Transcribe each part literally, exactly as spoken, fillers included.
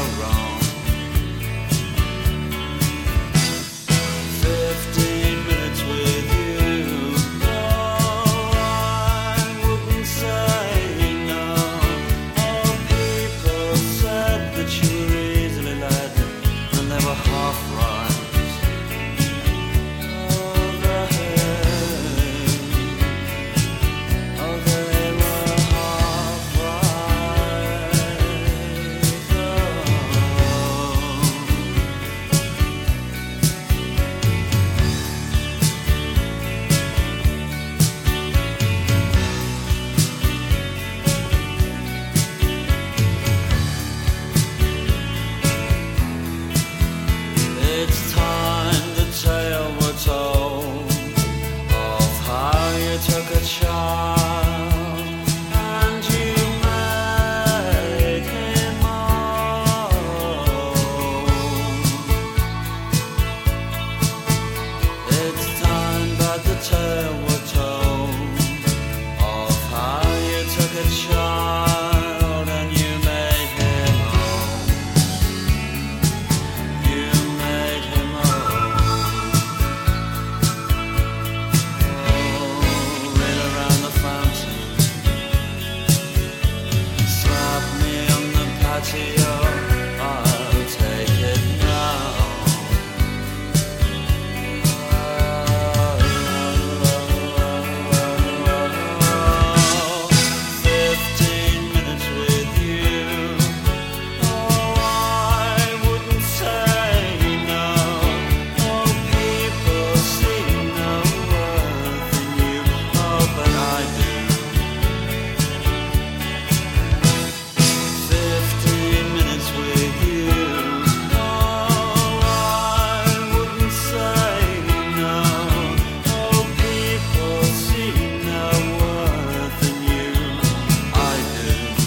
wrong. Fifteen minutes with you, no, I wouldn't say no. Oh, people said that you were easily led, and they were half right. It's time the tale were told of how you took a child and you made him old. It's time that the tale were told of how you took a child and you made him old. You made him old. Oh, right around the fountain, slap me on the patio, I'll take it now. Fifteen minutes with you, oh, I wouldn't say no. Oh, people see no worth in you, oh, but I do. Fifteen minutes with you, oh, I wouldn't say no. Oh, people see no worth in you, I do.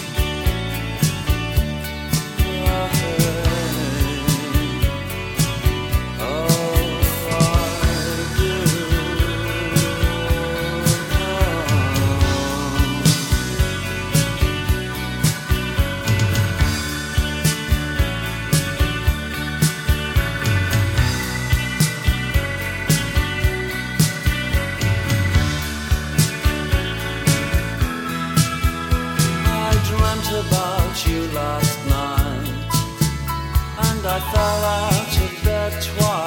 I dreamt about you last night, and I fell out of bed twice.